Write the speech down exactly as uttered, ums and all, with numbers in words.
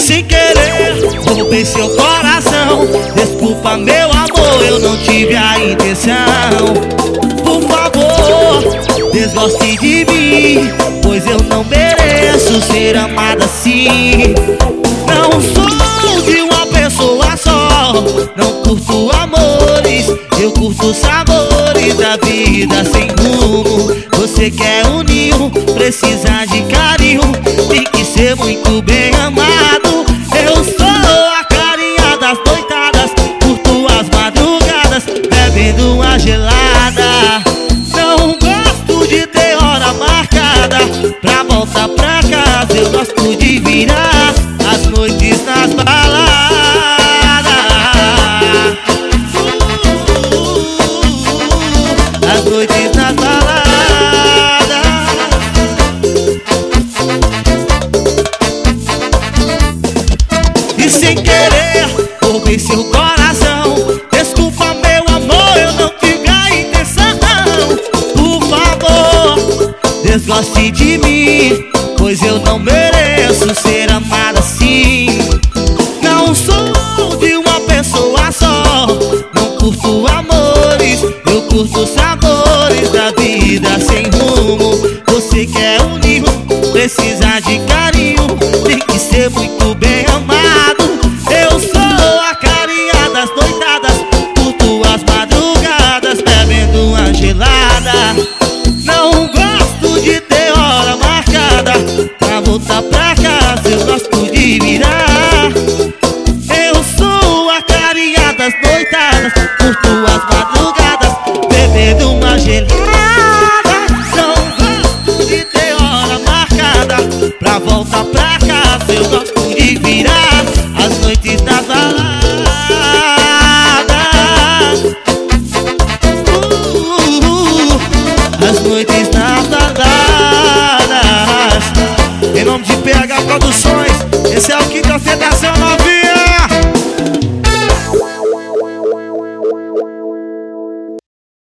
sem querer roubei seu coração. Desculpa meu amor, eu não tive a intenção. Por favor, desgoste de mim, pois eu não mereço ser amada assim. Não sou de uma pessoa só, não curto amores, eu curto sabores da vida sem rumo. Você quer um ninho, precisa de carinho, tem que ser muito bem amado. Eu sou a carinha das noitadas, curto as madrugadas, bebendo uma gelada. Não gosto de ter hora marcada pra voltar pra casa, eu gosto de virar as noites nas baladas. As noites nas baladas. E sem querer roubei seu coração. Desculpa meu amor, eu não tive a intenção. Por favor, desgoste de mim, pois eu não mereço ser amada assim. Não sou de uma pessoa só, não curto amores, eu curto sabores da vida sem rumo. Você quer um ninho, precisa de carinho, tem que ser muito bem amado. Eu sou a carinha das noitadas, curto as madrugadas, bebendo uma gelada. Não gosto de ter hora marcada pra voltar pra casa, eu gosto de virar. Eu sou a carinha das noitadas, curto as madrugadas, bebendo uma gelada. Não gosto de ter hora marcada pra voltar pra casa, eu gosto de virar as noites nas baladas. uh, As noites nas baladas. Em nome de P H Produções, esse é o King of Tentação.